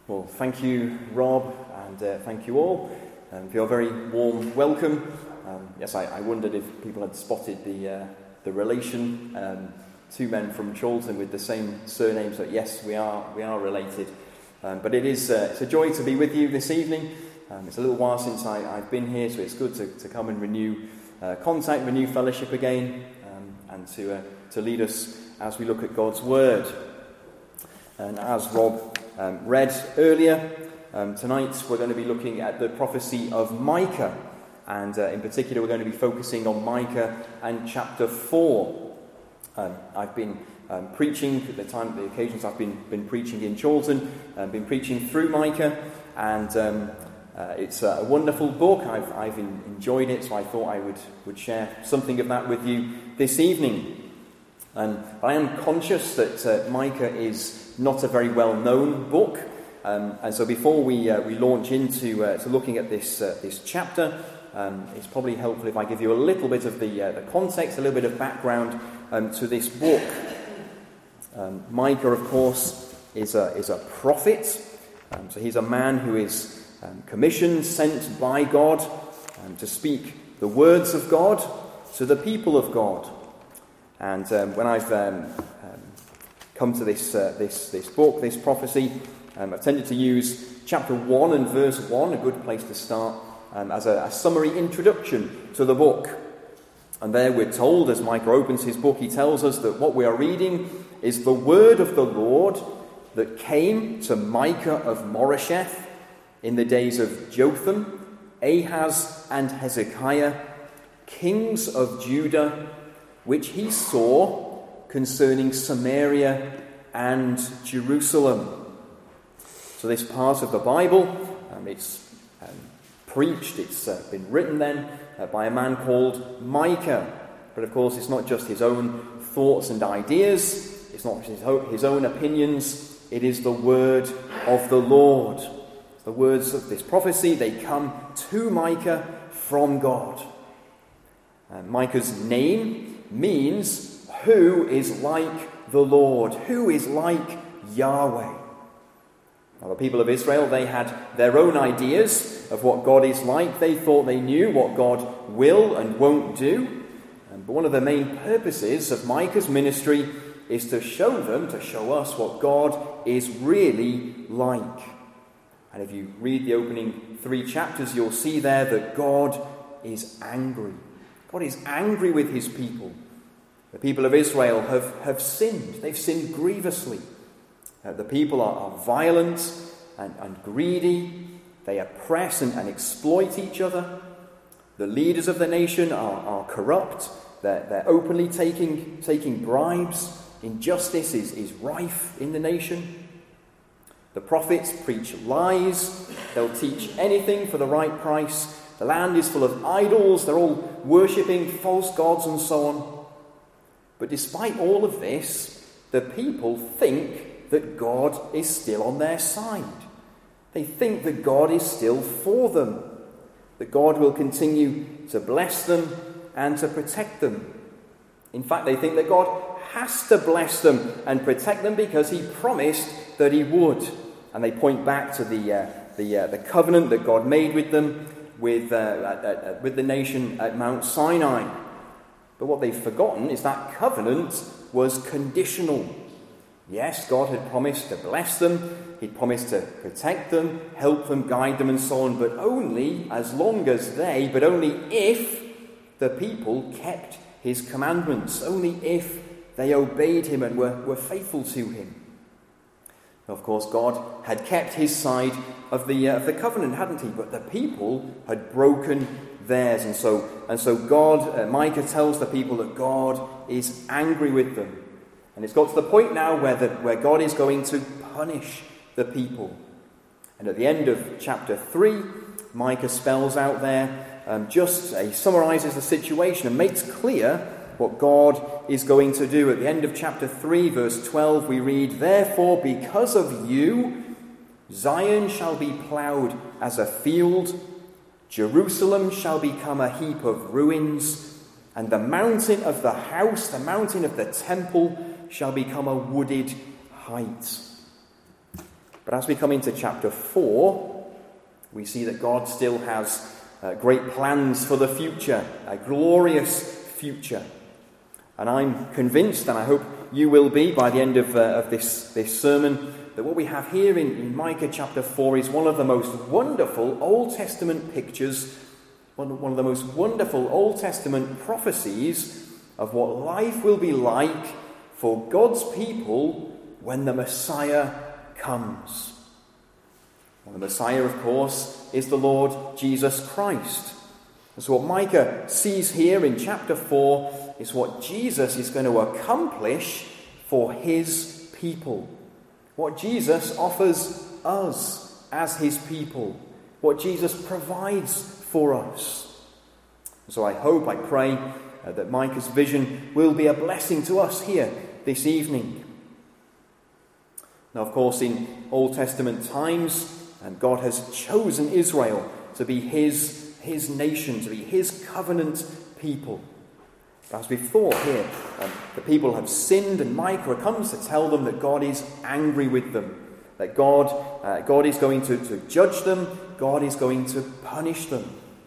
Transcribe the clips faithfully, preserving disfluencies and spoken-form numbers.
Well, thank you, Rob, and uh, thank you all um, for your very warm welcome. Um, yes, I, I wondered if people had spotted the uh, the relation. Um, two men from Chorlton with the same surname, so yes, we are we are related. Um, but it is uh, it's a joy to be with you this evening. Um, it's a little while since I, I've been here, so it's good to, to come and renew uh, contact, renew fellowship again, um, and to uh, to lead us as we look at God's Word. And as Rob um, read earlier, um, tonight we're going to be looking at the prophecy of Micah. And uh, in particular, we're going to be focusing on Micah and chapter four. Um, I've been um, preaching, at the time, the occasions I've been, been preaching in Chorlton, I've been preaching through Micah, and um, uh, it's a wonderful book. I've, I've in, enjoyed it, so I thought I would, would share something of that with you this evening. And I am conscious that uh, Micah is not a very well-known book, um, and so before we uh, we launch into uh, to looking at this uh, this chapter, um, it's probably helpful if I give you a little bit of the uh, the context, a little bit of background um, to this book. Um, Micah, of course, is a is a prophet, um, so he's a man who is um, commissioned, sent by God um, to speak the words of God to the people of God. And um, when I've um, um, come to this uh, this this book, this prophecy, um, I've tended to use chapter one and verse one, a good place to start, um, as a, a summary introduction to the book. And there we're told, as Micah opens his book, he tells us that what we are reading is the word of the Lord that came to Micah of Moresheth in the days of Jotham, Ahaz, and Hezekiah, kings of Judah, which he saw concerning Samaria and Jerusalem. So this part of the Bible, um, it's um, preached, it's uh, been written then uh, by a man called Micah. But of course it's not just his own thoughts and ideas, it's not his, ho- his own opinions, it is the word of the Lord. The words of this prophecy, they come to Micah from God. Uh, Micah's name means who is like the Lord, who is like Yahweh. Now, the people of Israel, they had their own ideas of what God is like. They thought they knew what God will and won't do. But one of the main purposes of Micah's ministry is to show them, to show us what God is really like. And if you read the opening three chapters, you'll see there that God is angry. God is angry with his people. The people of Israel have, have sinned. They've sinned grievously. Uh, the people are, are violent and, and greedy. They oppress and, and exploit each other. The leaders of the nation are, are corrupt. They're, they're openly taking, taking bribes. Injustice is, is rife in the nation. The prophets preach lies. They'll teach anything for the right price. The land is full of idols. They're all worshipping false gods and so on. But despite all of this, the people think that God is still on their side. They think that God is still for them, that God will continue to bless them and to protect them. In fact, they think that God has to bless them and protect them because he promised that he would. And they point back to the uh, the, uh, the covenant that God made with them, with, uh, at, at, with the nation at Mount Sinai. But what they've forgotten is that covenant was conditional. Yes, God had promised to bless them, he'd promised to protect them, help them, guide them and so on, but only as long as they, but only if the people kept his commandments, only if they obeyed him and were, were faithful to him. Of course, God had kept his side of the, uh, of the covenant, hadn't he? But the people had broken theirs. And so, and so God, uh, Micah tells the people that God is angry with them. And it's got to the point now where, the, where God is going to punish the people. And at the end of chapter three, Micah spells out there, um, just uh, he summarises the situation and makes clear what God is going to do. At the end of chapter three, verse twelve, we read, "Therefore, because of you, Zion shall be ploughed as a field, Jerusalem shall become a heap of ruins, and the mountain of the house, the mountain of the temple, shall become a wooded height." But as we come into chapter four, we see that God still has uh, great plans for the future, a glorious future. And I'm convinced, and I hope you will be by the end of, uh, of this, this sermon, that what we have here in, in Micah chapter four is one of the most wonderful Old Testament pictures, one, one of the most wonderful Old Testament prophecies of what life will be like for God's people when the Messiah comes. And the Messiah, of course, is the Lord Jesus Christ. And so what Micah sees here in chapter four is what Jesus is going to accomplish for his people. What Jesus offers us as his people. What Jesus provides for us. So I hope, I pray, uh, that Micah's vision will be a blessing to us here this evening. Now, of course, in Old Testament times, and God has chosen Israel to be his, his nation, to be his covenant people. But as we thought here, um, the people have sinned, and Micah comes to tell them that God is angry with them, that God, uh, God is going to, to judge them, God is going to punish them.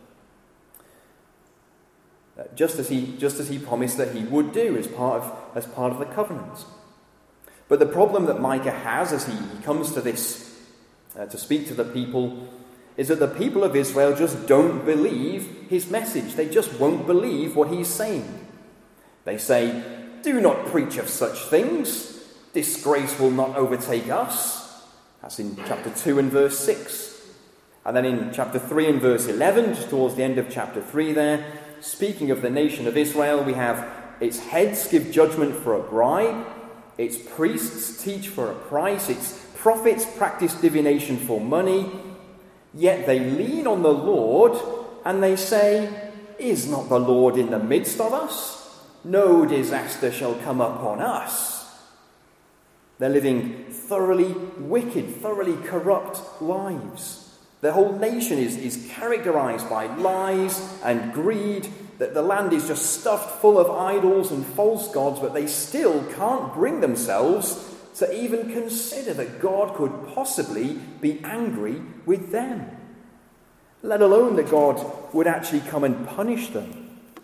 Uh, just as he, just as he promised that he would do as part of, as part of the covenant. But the problem that Micah has as he, he comes to this, uh, to speak to the people, is that the people of Israel just don't believe his message. They just won't believe what he's saying. They say, "Do not preach of such things. Disgrace will not overtake us." That's in chapter two and verse six. And then in chapter three and verse eleven, just towards the end of chapter three there, speaking of the nation of Israel, we have its heads give judgment for a bribe, its priests teach for a price, its prophets practice divination for money, yet they lean on the Lord and they say, "Is not the Lord in the midst of us? No disaster shall come upon us." They're living thoroughly wicked, thoroughly corrupt lives. Their whole nation is, is characterized by lies and greed. That the land is just stuffed full of idols and false gods, but they still can't bring themselves to even consider that God could possibly be angry with them, let alone that God would actually come and punish them.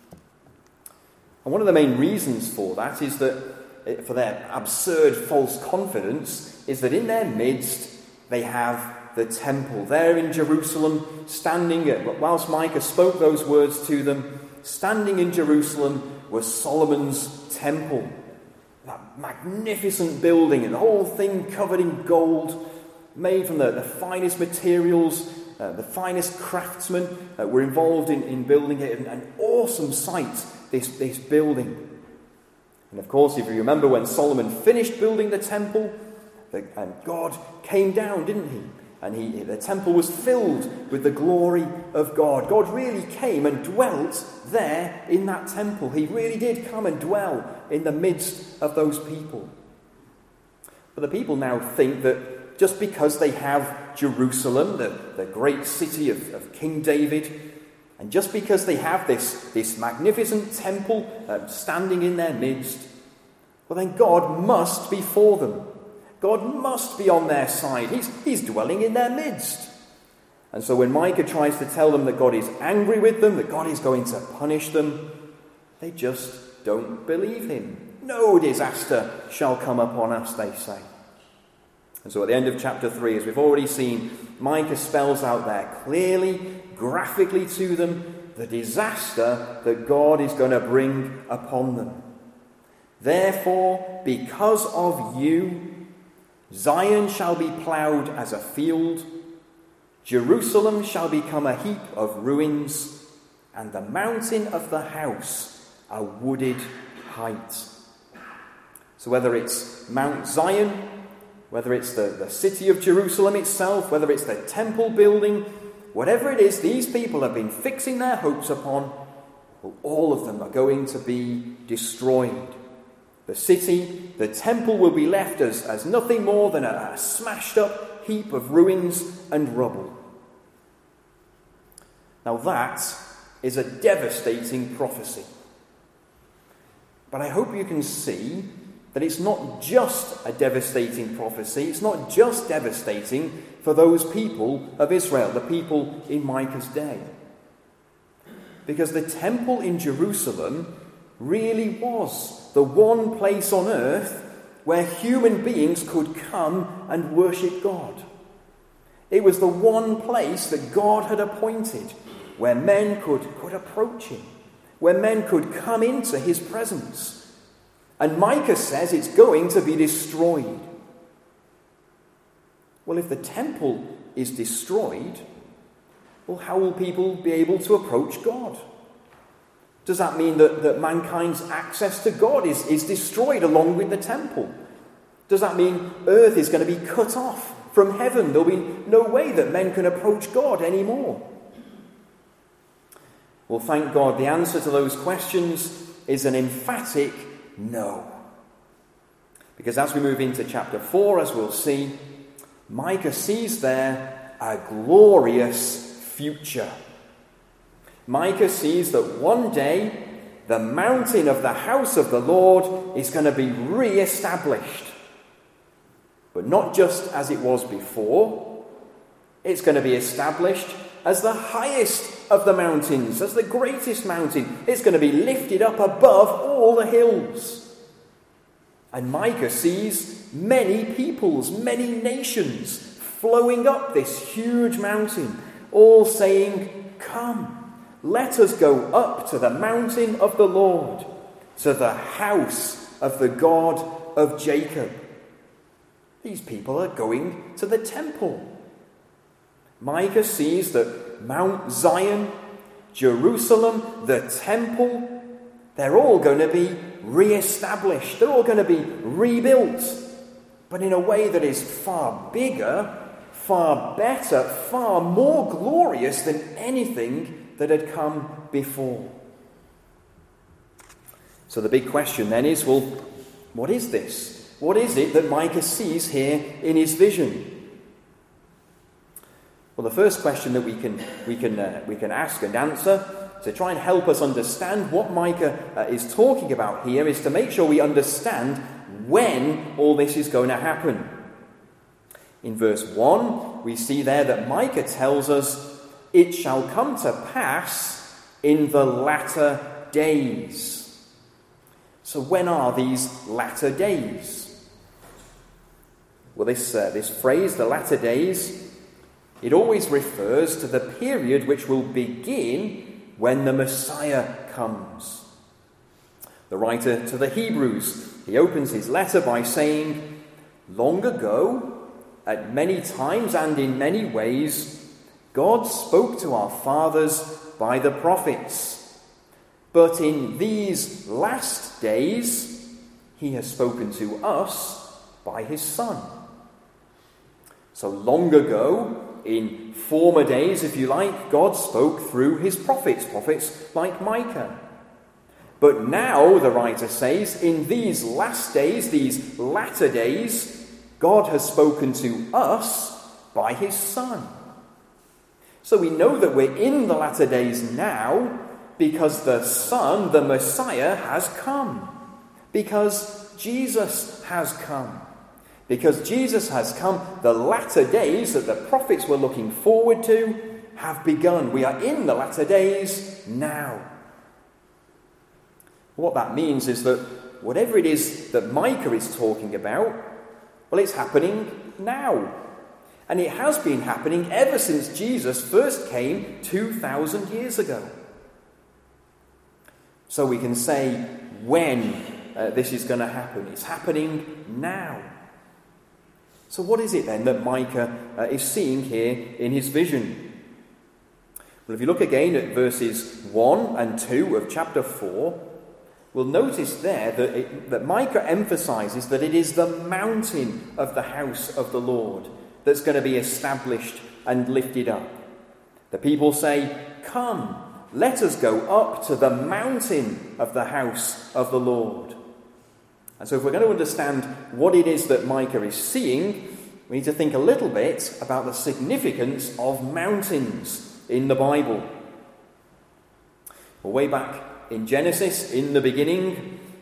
And one of the main reasons for that is that, for their absurd false confidence, is that in their midst they have the temple. There in Jerusalem, standing, whilst Micah spoke those words to them, standing in Jerusalem was Solomon's temple. That magnificent building, and the whole thing covered in gold, made from the, the finest materials, uh, the finest craftsmen uh, were involved in, in building it. An awesome sight, this, this building. And of course, if you remember when Solomon finished building the temple, the, and God came down, didn't he? And he, the temple was filled with the glory of God. God really came and dwelt there in that temple. He really did come and dwell in the midst of those people. But the people now think that just because they have Jerusalem, the, the great city of, of King David, and just because they have this, this magnificent temple uh, standing in their midst, well then God must be for them. God must be on their side. He's, he's dwelling in their midst. And so when Micah tries to tell them that God is angry with them, that God is going to punish them, they just don't believe him. No disaster shall come upon us, they say. And so at the end of chapter three, as we've already seen, Micah spells out there clearly, graphically to them, the disaster that God is going to bring upon them. Therefore, because of you, Zion shall be ploughed as a field, Jerusalem shall become a heap of ruins, and the mountain of the house a wooded height. So whether it's Mount Zion, whether it's the, the city of Jerusalem itself, whether it's the temple building, whatever it is these people have been fixing their hopes upon, well, all of them are going to be destroyed. The city, the temple will be left as, as nothing more than a, a smashed up heap of ruins and rubble. Now that is a devastating prophecy. But I hope you can see that it's not just a devastating prophecy, it's not just devastating for those people of Israel, the people in Micah's day. Because the temple in Jerusalem really was the one place on earth where human beings could come and worship God. It was the one place that God had appointed where men could, could approach him, where men could come into his presence. And Micah says it's going to be destroyed. Well, if the temple is destroyed, well, how will people be able to approach God? Does that mean that, that mankind's access to God is, is destroyed along with the temple? Does that mean earth is going to be cut off from heaven? There'll be no way that men can approach God anymore. Well, thank God, the answer to those questions is an emphatic no. Because as we move into chapter four, as we'll see, Micah sees there a glorious future. Micah sees that one day the mountain of the house of the Lord is going to be re-established. But not just as it was before. It's going to be established as the highest of the mountains, as the greatest mountain. It's going to be lifted up above all the hills. And Micah sees many peoples, many nations flowing up this huge mountain, all saying, "Come, let us go up to the mountain of the Lord, to the house of the God of Jacob." These people are going to the temple. Micah sees that Mount Zion, Jerusalem, the temple, they're all going to be re-established. They're all going to be rebuilt, but in a way that is far bigger, far better, far more glorious than anything that had come before. So the big question then is, well, what is this? What is it that Micah sees here in his vision? Well, the first question that we can we can uh, we can ask and answer to try and help us understand what Micah uh, is talking about here is to make sure we understand when all this is going to happen. In verse one, we see there that Micah tells us, "It shall come to pass in the latter days." So when are these latter days? Well, this, uh, this phrase, the latter days, it always refers to the period which will begin when the Messiah comes. The writer to the Hebrews, he opens his letter by saying, "Long ago, at many times and in many ways, God spoke to our fathers by the prophets. But in these last days, he has spoken to us by his Son." So long ago, in former days, if you like, God spoke through his prophets, prophets like Micah. But now, the writer says, in these last days, these latter days, God has spoken to us by his Son. So we know that we're in the latter days now because the Son, the Messiah, has come. Because Jesus has come. Because Jesus has come, the latter days that the prophets were looking forward to have begun. We are in the latter days now. What that means is that whatever it is that Micah is talking about, well, it's happening now. And it has been happening ever since Jesus first came two thousand years ago. So we can say when uh, this is going to happen. It's happening now. So what is it then that Micah uh, is seeing here in his vision? Well, if you look again at verses one and two of chapter four, we'll notice there that, it, that Micah emphasizes that it is the mountain of the house of the Lord that's going to be established and lifted up. The people say, "Come, let us go up to the mountain of the house of the Lord." And so if we're going to understand what it is that Micah is seeing, we need to think a little bit about the significance of mountains in the Bible. Well, way back in Genesis, in the beginning,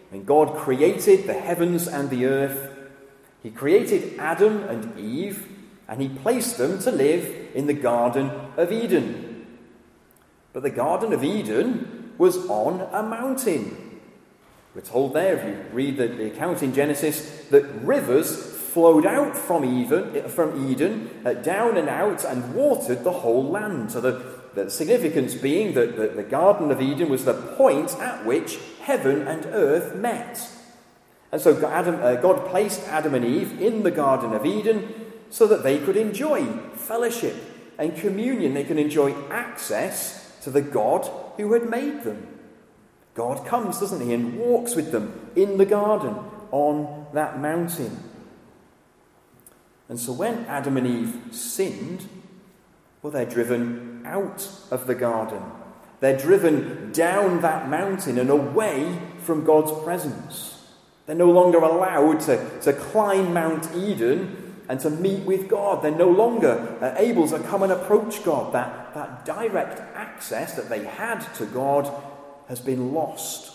When God created the heavens and the earth, he created Adam and Eve, and he placed them to live in the Garden of Eden. But the Garden of Eden was on a mountain. We're told there, if you read the, the account in Genesis, that rivers flowed out from Eden, from Eden uh, down and out and watered the whole land. So the, the significance being that the, the Garden of Eden was the point at which heaven and earth met. And so Adam, uh, God placed Adam and Eve in the Garden of Eden so that they could enjoy fellowship and communion. They could enjoy access to the God who had made them. God comes, doesn't he, and walks with them in the garden on that mountain. And so when Adam and Eve sinned, well, they're driven out of the garden. They're driven down that mountain and away from God's presence. They're no longer allowed to, to climb Mount Eden and to meet with God. They're no longer uh, able to come and approach God. That, that direct access that they had to God has been lost.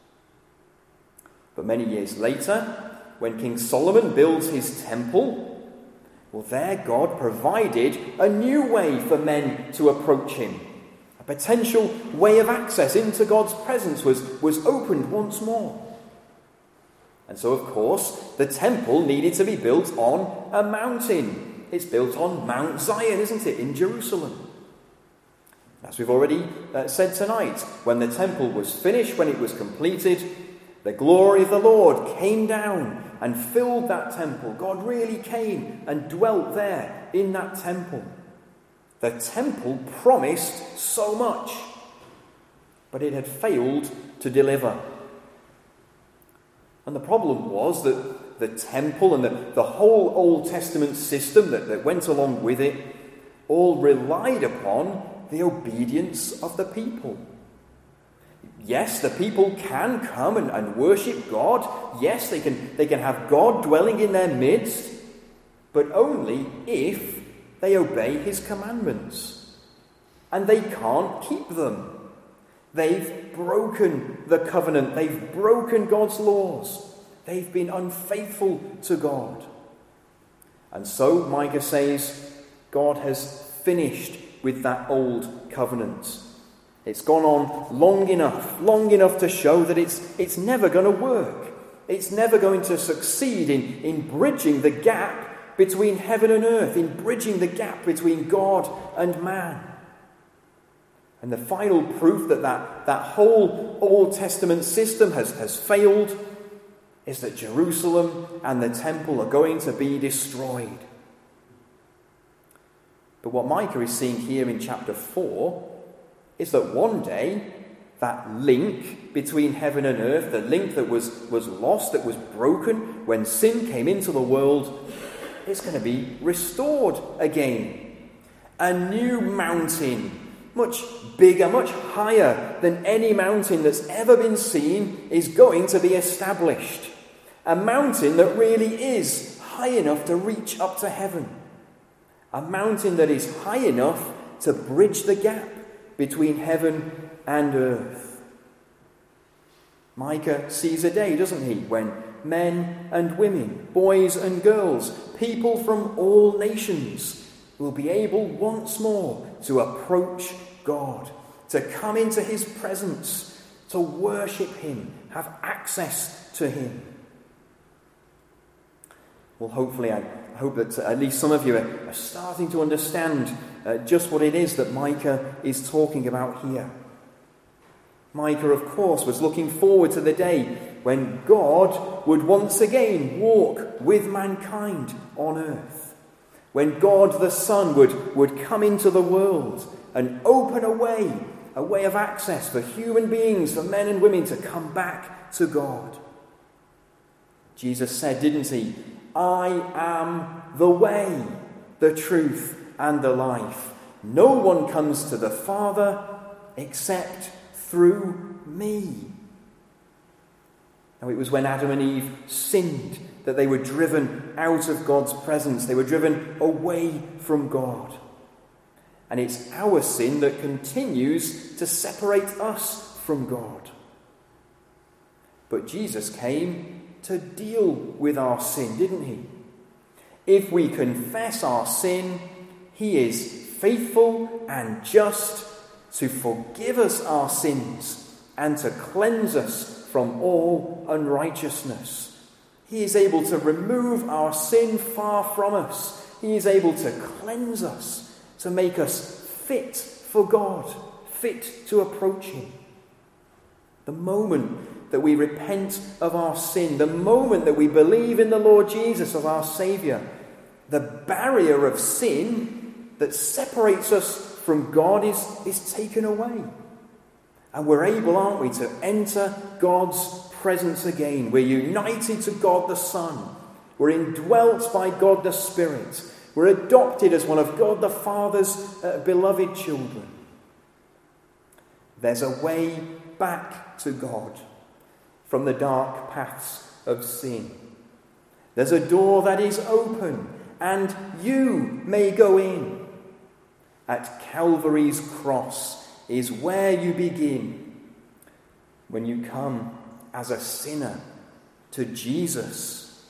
But many years later, when King Solomon builds his temple, well, there God provided a new way for men to approach him. A potential way of access into God's presence was, was opened once more. And so, of course, the temple needed to be built on a mountain. It's built on Mount Zion, isn't it, in Jerusalem? As we've already uh, said tonight, when the temple was finished, when it was completed, the glory of the Lord came down and filled that temple. God really came and dwelt there in that temple. The temple promised so much, but it had failed to deliver. And the problem was that the temple and the, the whole Old Testament system that, that went along with it all relied upon the obedience of the people. Yes, the people can come and, and worship God. Yes, they can, they can have God dwelling in their midst, but only if they obey his commandments. And they can't keep them. They've broken the covenant. They've broken God's laws. They've been unfaithful to God. And so, Micah says, God has finished with that old covenant. It's gone on long enough, long enough to show that it's, it's never going to work. It's never going to succeed in, in bridging the gap between heaven and earth, in bridging the gap between God and man. And the final proof that that, that whole Old Testament system has, has failed is that Jerusalem and the temple are going to be destroyed. But what Micah is seeing here in chapter four is that one day that link between heaven and earth, the link that was, was lost, that was broken when sin came into the world, is going to be restored again. A new mountain, much bigger, much higher than any mountain that's ever been seen, is going to be established. A mountain that really is high enough to reach up to heaven. A mountain that is high enough to bridge the gap between heaven and earth. Micah sees a day, doesn't he, when men and women, boys and girls, people from all nations will be able once more to approach God, to come into his presence, to worship him, have access to him. Well, hopefully, I hope that at least some of you are starting to understand uh, just what it is that Micah is talking about here. Micah, of course, was looking forward to the day when God would once again walk with mankind on earth. When God the Son would, would come into the world and open a way, a way of access for human beings, for men and women to come back to God. Jesus said, didn't he, I am the way, the truth, and the life. No one comes to the Father except through me. Now, it was when Adam and Eve sinned that they were driven out of God's presence. They were driven away from God. And it's our sin that continues to separate us from God. But Jesus came to deal with our sin, didn't he? If we confess our sin, he is faithful and just to forgive us our sins and to cleanse us from all unrighteousness. He is able to remove our sin far from us. He is able to cleanse us, to make us fit for God, fit to approach him. The moment that we repent of our sin, the moment that we believe in the Lord Jesus as our Saviour, the barrier of sin that separates us from God is, is taken away. And we're able, aren't we, to enter God's presence again. We're united to God the Son. We're indwelt by God the Spirit. We're adopted as one of God the Father's uh, beloved children. There's a way back to God from the dark paths of sin. There's a door that is open, and you may go in. At Calvary's cross is where you begin when you come as a sinner to Jesus.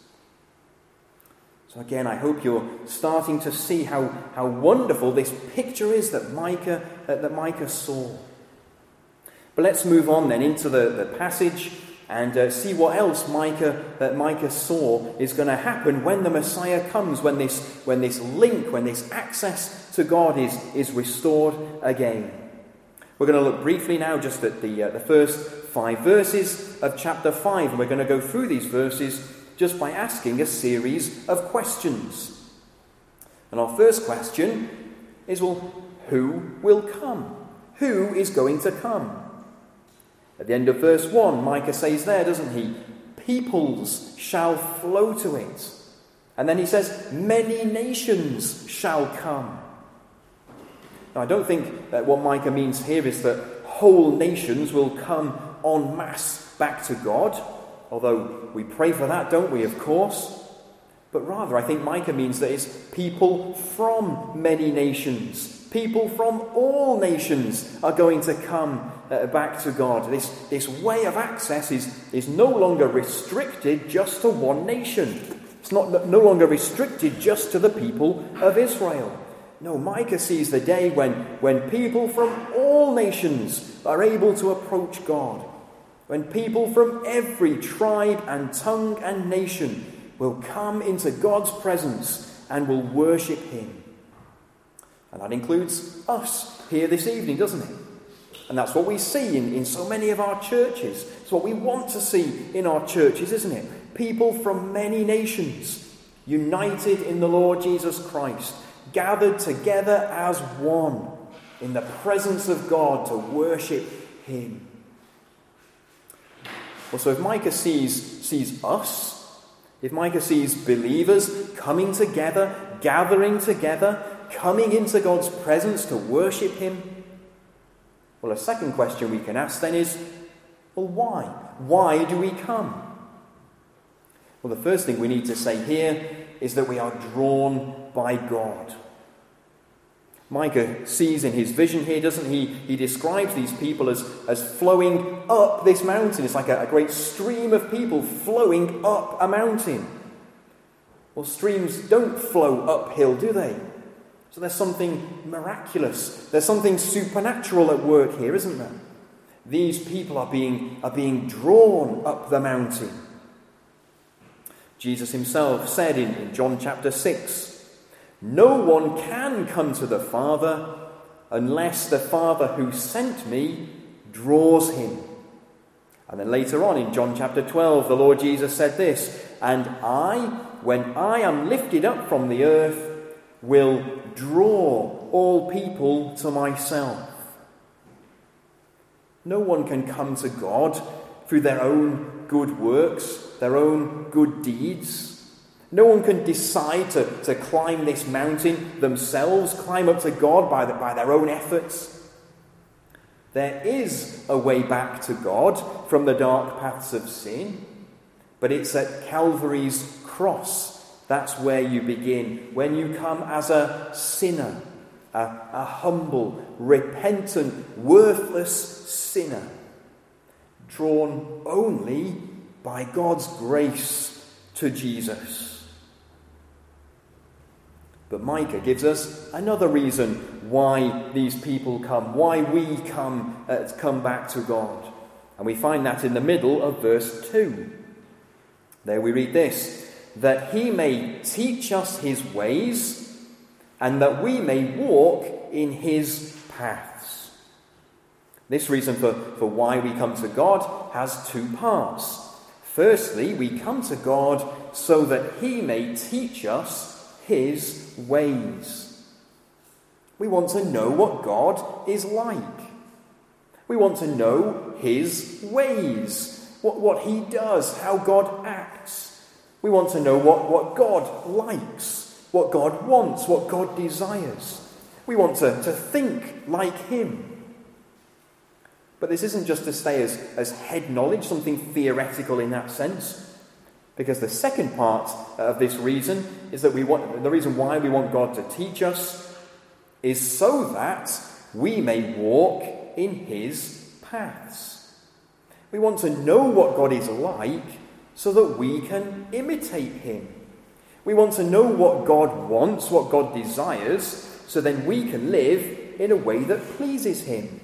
So again, I hope you're starting to see how, how wonderful this picture is that Micah, uh, that Micah saw. But let's move on then into the, the passage and uh, see what else Micah that Micah saw is going to happen when the Messiah comes, when this when this link, when this access to God is, is restored again. We're going to look briefly now just at the uh, the first five verses of chapter five, and we're going to go through these verses just by asking a series of questions. And our first question is, well, who will come? Who is going to come? At the end of verse one, Micah says there, doesn't he? Peoples shall flow to it. And then he says, many nations shall come. Now, I don't think that what Micah means here is that whole nations will come en masse back to God, although we pray for that, don't we, of course? But rather, I think Micah means that it's people from many nations. People from all nations are going to come uh, back to God. This, this way of access is, is no longer restricted just to one nation. It's not no longer restricted just to the people of Israel. No, Micah sees the day when, when people from all nations are able to approach God. When people from every tribe and tongue and nation will come into God's presence and will worship him. And that includes us here this evening, doesn't it? And that's what we see in, in so many of our churches. It's what we want to see in our churches, isn't it? People from many nations, united in the Lord Jesus Christ, gathered together as one in the presence of God to worship him. Well, so if Micah sees, sees us, if Micah sees believers coming together, gathering together, coming into God's presence to worship him, well, a second question we can ask then is, well, why? Why do we come? Well, the first thing we need to say here is that we are drawn by God. Micah sees in his vision here, doesn't he? He describes these people as, as flowing up this mountain. It's like a, a great stream of people flowing up a mountain. Well, streams don't flow uphill, do they? So there's something miraculous. There's something supernatural at work here, isn't there? These people are being, are being drawn up the mountain. Jesus himself said in, in John chapter six, no one can come to the Father unless the Father who sent me draws him. And then later on in John chapter twelve, the Lord Jesus said this, and I, when I am lifted up from the earth, will draw all people to myself. No one can come to God through their own good works, their own good deeds. No one can decide to, to climb this mountain themselves, climb up to God by, the, by their own efforts. There is a way back to God from the dark paths of sin, but it's at Calvary's cross. That's where you begin, when you come as a sinner, a, a humble, repentant, worthless sinner, drawn only by God's grace to Jesus. But Micah gives us another reason why these people come, why we come, uh, come back to God. And we find that in the middle of verse two. There we read this, that he may teach us his ways, and that we may walk in his paths. This reason for, for why we come to God has two parts. Firstly, we come to God so that he may teach us his ways. We want to know what God is like. We want to know his ways, what, what he does, how God acts. We want to know what, what God likes, what God wants, what God desires. We want to, to think like him. But this isn't just to stay as, as head knowledge, something theoretical in that sense. Because the second part of this reason is that we want, the reason why we want God to teach us is so that we may walk in his paths. We want to know what God is like so that we can imitate him. We want to know what God wants, what God desires, so then we can live in a way that pleases him.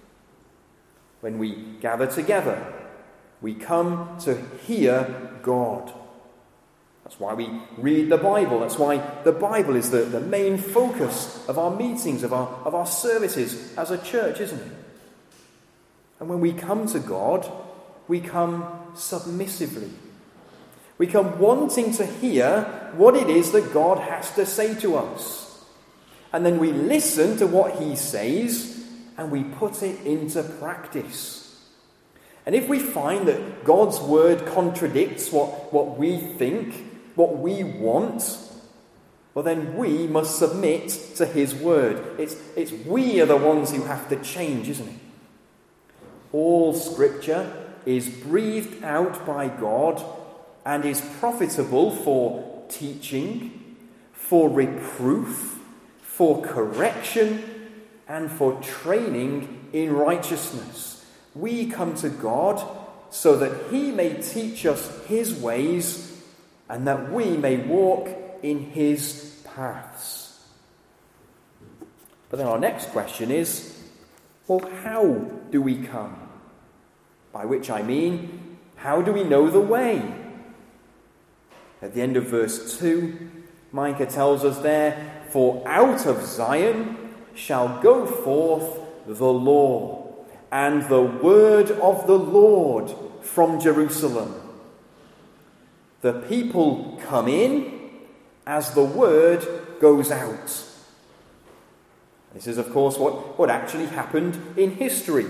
When we gather together, we come to hear God. That's why we read the Bible. That's why the Bible is the, the main focus of our meetings, of our, of our services as a church, isn't it? And when we come to God, we come submissively. We come wanting to hear what it is that God has to say to us. And then we listen to what he says and we put it into practice. And if we find that God's word contradicts what, what we think, what we want, well then we must submit to his word. It's, it's we are the ones who have to change, isn't it? All scripture is breathed out by God and is profitable for teaching, for reproof, for correction, and for training in righteousness. We come to God so that he may teach us his ways and that we may walk in his paths. But then our next question is, well, how do we come? By which I mean, how do we know the way? At the end of verse two, Micah tells us there, for out of Zion shall go forth the law, and the word of the Lord from Jerusalem. The people come in as the word goes out. This is, of course, what, what actually happened in history.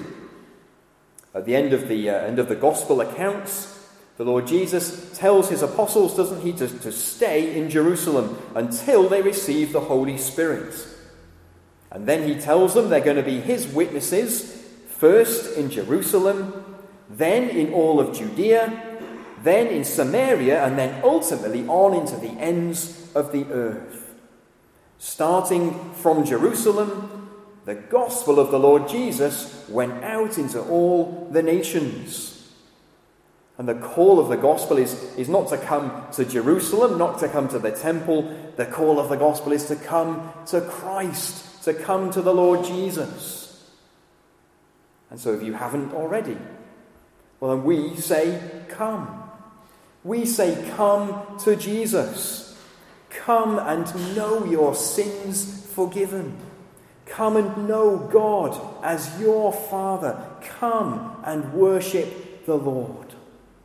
At the end of the uh, end of the gospel accounts, the Lord Jesus tells his apostles, doesn't he, to, to stay in Jerusalem until they receive the Holy Spirit. And then he tells them they're going to be his witnesses, first in Jerusalem, then in all of Judea, then in Samaria, and then ultimately on into the ends of the earth. Starting from Jerusalem, the gospel of the Lord Jesus went out into all the nations. And the call of the gospel is, is not to come to Jerusalem, not to come to the temple. The call of the gospel is to come to Christ, to come to the Lord Jesus. And so if you haven't already, well then we say, come. We say, come to Jesus. Come and know your sins forgiven. Come and know God as your Father. Come and worship the Lord.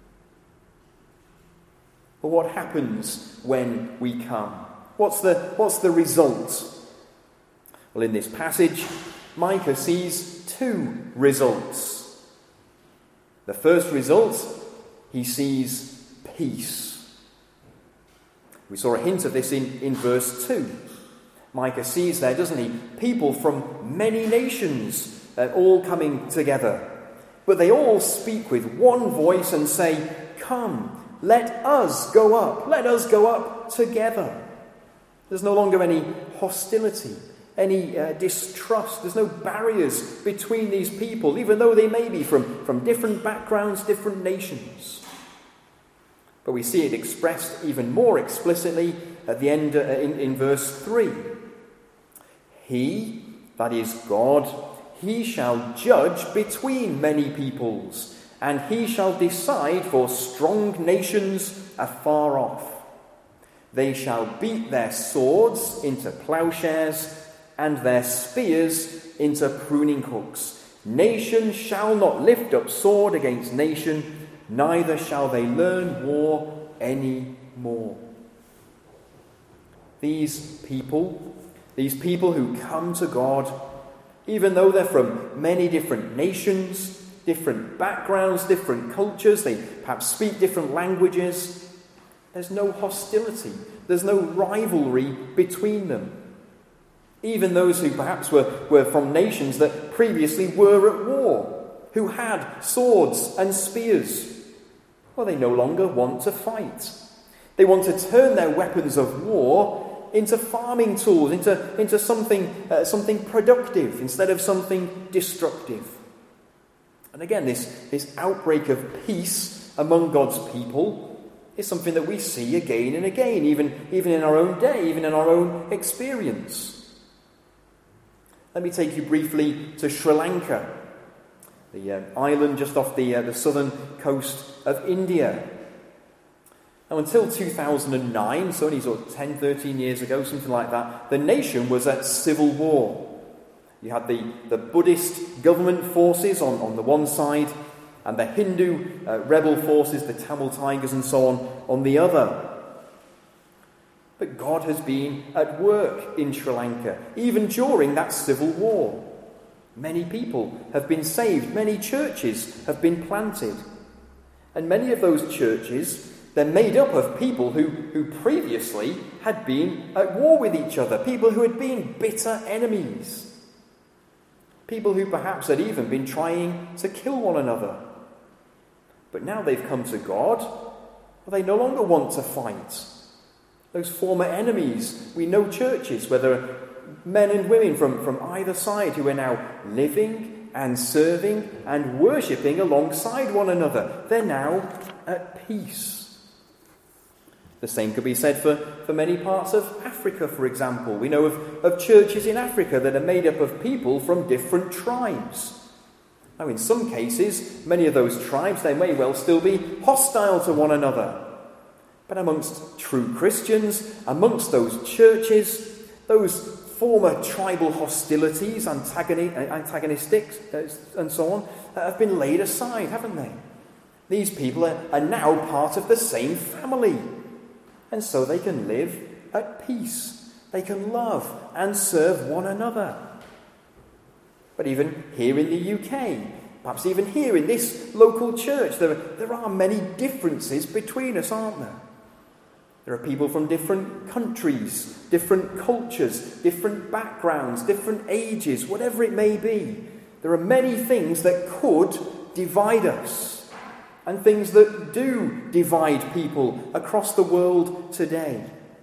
But what happens when we come? What's the, what's the result? Well, in this passage, Micah sees two results. The first result, he sees peace. We saw a hint of this in, in verse two. Micah sees there, doesn't he, people from many nations uh, all coming together. But they all speak with one voice and say, come, let us go up. Let us go up together. There's no longer any hostility, any uh, distrust. There's no barriers between these people, even though they may be from, from different backgrounds, different nations. But we see it expressed even more explicitly at the end uh, in, in verse three. He, that is God, he shall judge between many peoples, and he shall decide for strong nations afar off. They shall beat their swords into plowshares, and their spears into pruning hooks. Nation shall not lift up sword against nation, neither shall they learn war any more. These people, these people who come to God, even though they're from many different nations, different backgrounds, different cultures, they perhaps speak different languages, there's no hostility, there's no rivalry between them. Even those who perhaps were, were from nations that previously were at war, who had swords and spears, well, they no longer want to fight. They want to turn their weapons of war into farming tools, into, into something, uh, something productive instead of something destructive. And again, this, this outbreak of peace among God's people is something that we see again and again, even, even in our own day, even in our own experience. Let me take you briefly to Sri Lanka, the uh, island just off the, uh, the southern coast of India. Now, until two thousand nine, so only sort of ten, thirteen years ago, something like that, the nation was at civil war. You had the, the Buddhist government forces on, on the one side, and the Hindu uh, rebel forces, the Tamil Tigers and so on, on the other. But God has been at work in Sri Lanka, even during that civil war. Many people have been saved, many churches have been planted. And many of those churches, they're made up of people who, who previously had been at war with each other, people who had been bitter enemies, people who perhaps had even been trying to kill one another. But now they've come to God, well, they no longer want to fight. Those former enemies, we know churches where there are men and women from, from either side who are now living and serving and worshipping alongside one another. They're now at peace. The same could be said for, for many parts of Africa, for example. We know of, of churches in Africa that are made up of people from different tribes. Now, in some cases, many of those tribes, they may well still be hostile to one another. But amongst true Christians, amongst those churches, those former tribal hostilities, antagoni- antagonistic, and so on, have been laid aside, haven't they? These people are, are now part of the same family. And so they can live at peace. They can love and serve one another. But even here in the U K, perhaps even here in this local church, there, there are many differences between us, aren't there? There are people from different countries, different cultures, different backgrounds, different ages, whatever it may be. There are many things that could divide us, and things that do divide people across the world today.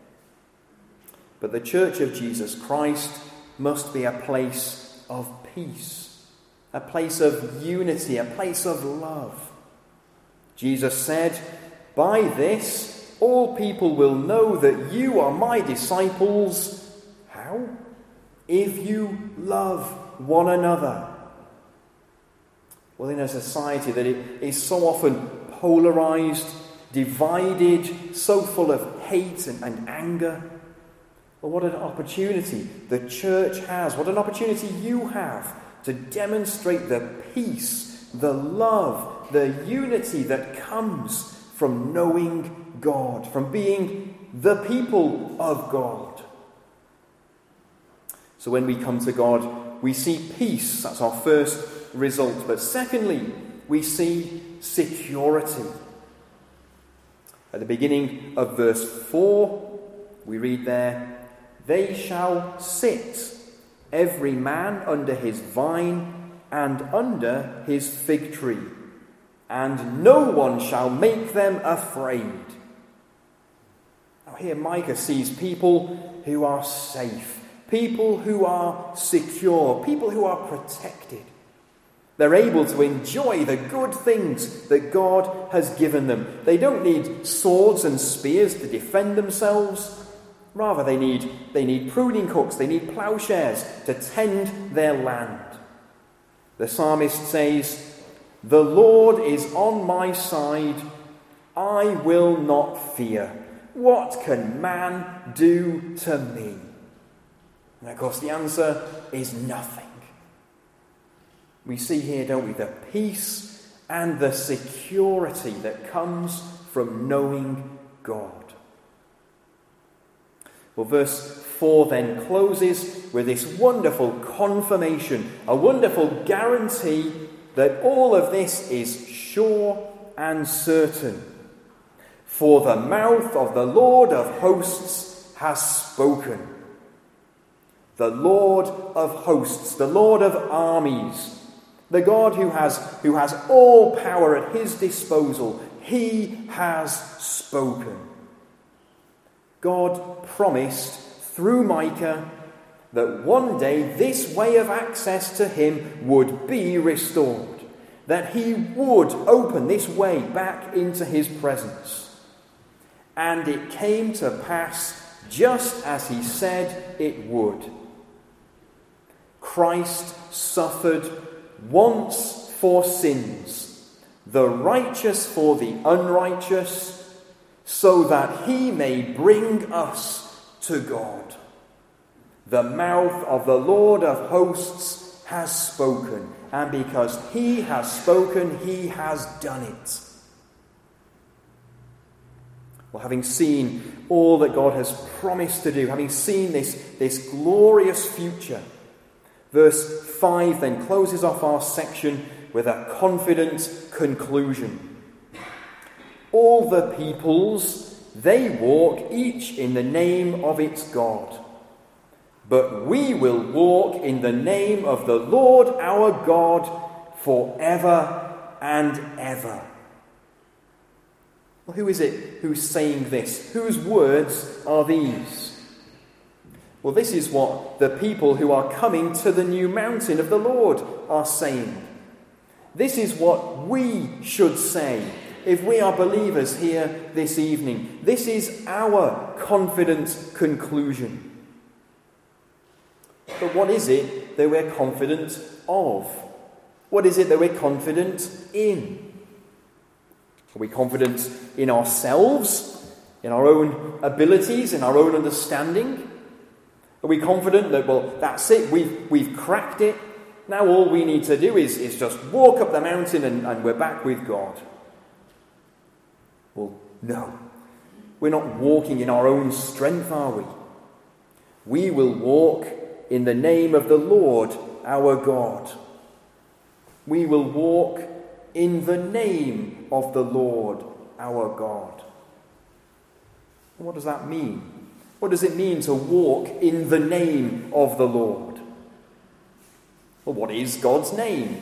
But the Church of Jesus Christ must be a place of peace, a place of unity, a place of love. Jesus said, "By this all people will know that you are my disciples." How? If you love one another. Well, in a society that is so often polarized, divided, so full of hate and, and anger, well, what an opportunity the church has, what an opportunity you have to demonstrate the peace, the love, the unity that comes from knowing God, from being the people of God. So when we come to God, we see peace. That's our first result. But secondly, we see security. At the beginning of verse four, we read there, "They shall sit, every man under his vine and under his fig tree, and no one shall make them afraid." Now here Micah sees people who are safe, people who are secure, people who are protected. They're able to enjoy the good things that God has given them. They don't need swords and spears to defend themselves. Rather, they need, they need pruning hooks, they need plowshares to tend their land. The psalmist says, "The Lord is on my side, I will not fear. What can man do to me?" And of course the answer is nothing. We see here, don't we, the peace and the security that comes from knowing God. Well, verse four then closes with this wonderful confirmation, a wonderful guarantee that all of this is sure and certain. "For the mouth of the Lord of hosts has spoken." The Lord of hosts, the Lord of armies, the God who has, who has all power at his disposal, he has spoken. God promised through Micah that one day this way of access to him would be restored, that he would open this way back into his presence. And it came to pass just as he said it would. Christ suffered once for sins, the righteous for the unrighteous, so that he may bring us to God. The mouth of the Lord of hosts has spoken, and because he has spoken, he has done it. Well, having seen all that God has promised to do, having seen this, this glorious future, verse five then closes off our section with a confident conclusion. All the peoples, they walk each in the name of its God. But we will walk in the name of the Lord our God forever and ever. Well, who is it who's saying this? Whose words are these? Well, this is what the people who are coming to the new mountain of the Lord are saying. This is what we should say if we are believers here this evening. This is our confident conclusion. But what is it that we're confident of? What is it that we're confident in? Are we confident in ourselves, in our own abilities, in our own understanding? Are we confident that, well, that's it, we've, we've cracked it, now all we need to do is, is just walk up the mountain and, and we're back with God? Well, no. We're not walking in our own strength, are we? We will walk in the name of the Lord our God. We will walk in the name of the Lord our God. What does that mean? What does it mean to walk in the name of the Lord? Well, what is God's name?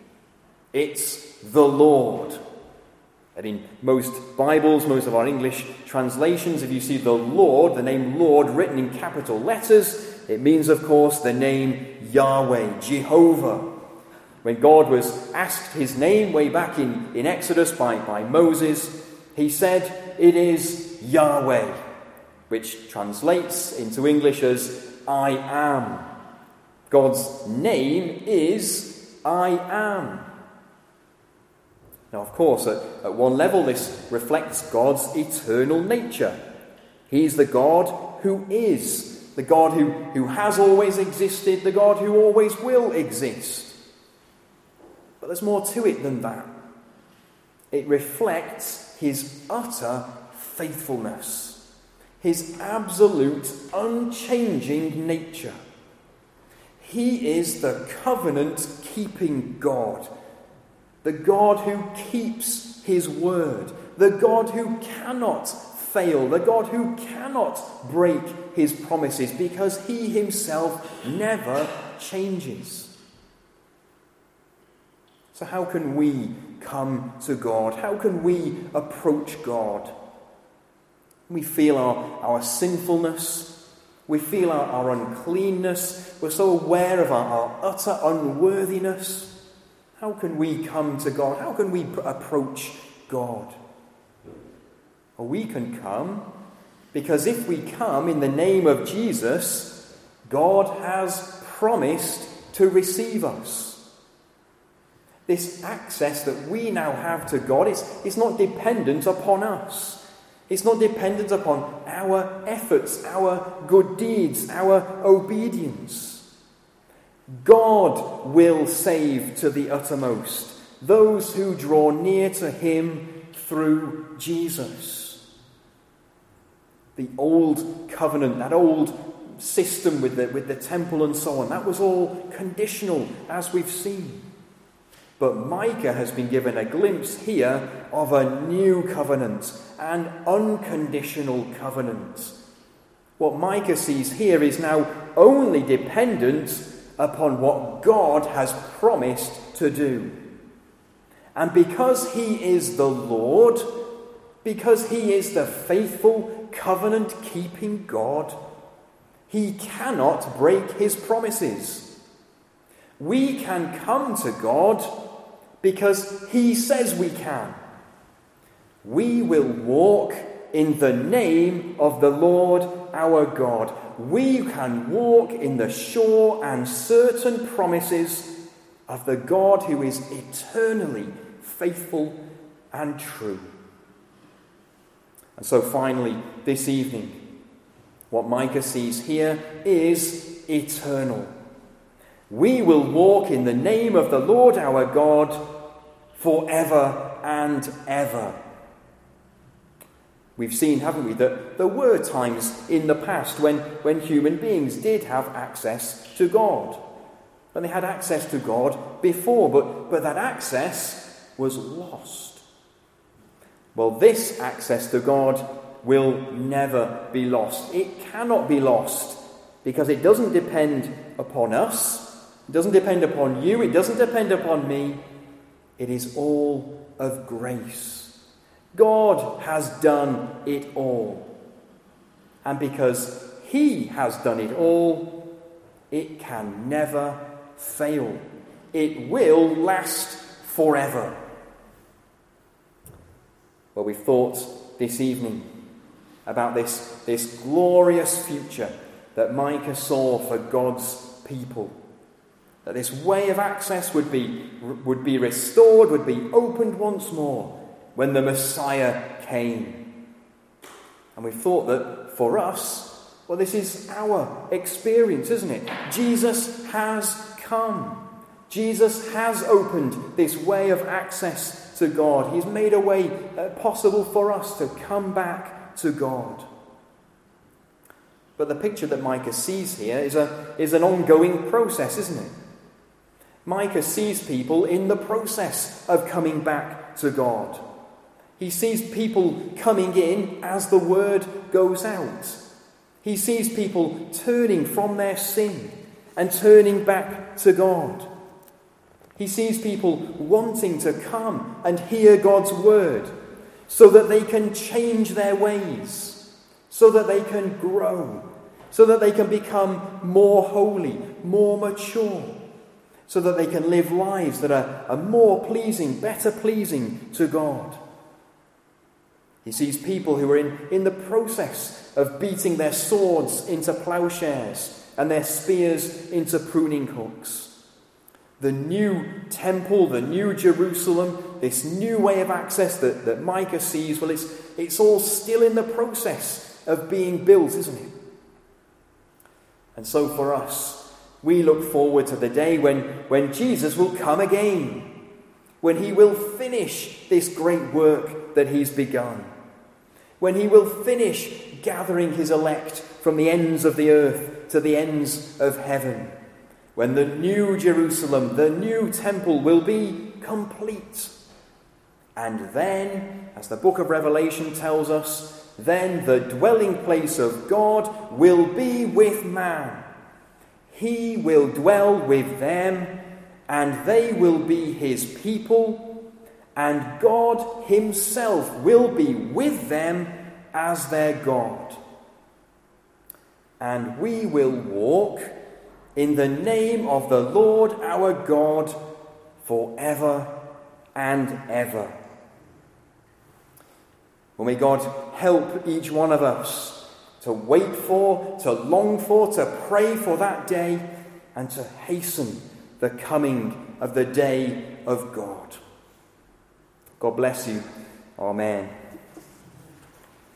It's the Lord. And in most Bibles, most of our English translations, if you see the Lord, the name Lord written in capital letters, it means, of course, the name Yahweh, Jehovah. When God was asked his name way back in, in Exodus by, by Moses, he said, "It is Yahweh," which translates into English as I am. God's name is I am. Now, of course, at, at one level, this reflects God's eternal nature. He's the God who is, the God who, who has always existed, the God who always will exist. But there's more to it than that. It reflects his utter faithfulness, his absolute, unchanging nature. He is the covenant-keeping God, the God who keeps his word, the God who cannot fail, the God who cannot break his promises, because he himself never changes. So how can we come to God? How can we approach God? We feel our, our sinfulness. We feel our, our uncleanness. We're so aware of our, our utter unworthiness. How can we come to God? How can we approach God? Well, we can come because if we come in the name of Jesus, God has promised to receive us. This access that we now have to God is, is not dependent upon us. It's not dependent upon our efforts, our good deeds, our obedience. God will save to the uttermost those who draw near to him through Jesus. The old covenant, that old system with the, with the temple and so on, that was all conditional, as we've seen. But Micah has been given a glimpse here of a new covenant, an unconditional covenant. What Micah sees here is now only dependent upon what God has promised to do. And because he is the Lord, because he is the faithful, covenant-keeping God, he cannot break his promises. We can come to God because he says we can. We will walk in the name of the Lord our God. We can walk in the sure and certain promises of the God who is eternally faithful and true. And so finally, this evening, what Micah sees here is eternal. We will walk in the name of the Lord our God forever and ever. We've seen, haven't we, that there were times in the past when, when human beings did have access to God. When they had access to God before, but, but that access was lost. Well, this access to God will never be lost. It cannot be lost because it doesn't depend upon us. It doesn't depend upon you. It doesn't depend upon me. It is all of grace. God has done it all. And because he has done it all, it can never fail. It will last forever. Well, we thought this evening about this, this glorious future that Micah saw for God's people. That this way of access would be, would be restored, would be opened once more when the Messiah came. And we thought that for us, well, this is our experience, isn't it? Jesus has come. Jesus has opened this way of access to God. He's made a way uh, possible for us to come back to God. But the picture that Micah sees here is, a, is an ongoing process, isn't it? Micah sees people in the process of coming back to God. He sees people coming in as the word goes out. He sees people turning from their sin and turning back to God. He sees people wanting to come and hear God's word so that they can change their ways, so that they can grow, so that they can become more holy, more mature, so that they can live lives that are, are more pleasing, better pleasing to God. He sees people who are in, in the process of beating their swords into plowshares and their spears into pruning hooks. The new temple, the new Jerusalem, this new way of access that, that Micah sees, well, it's, it's all still in the process of being built, isn't it? And so for us, we look forward to the day when, when Jesus will come again, when he will finish this great work that he's begun, when he will finish gathering his elect from the ends of the earth to the ends of heaven, when the new Jerusalem, the new temple will be complete. And then, as the book of Revelation tells us, then the dwelling place of God will be with man. He will dwell with them, and they will be his people, and God himself will be with them as their God. And we will walk in the name of the Lord our God forever and ever. Well, may God help each one of us to wait for, to long for, to pray for that day, and to hasten the coming of the day of God. God bless you. Amen.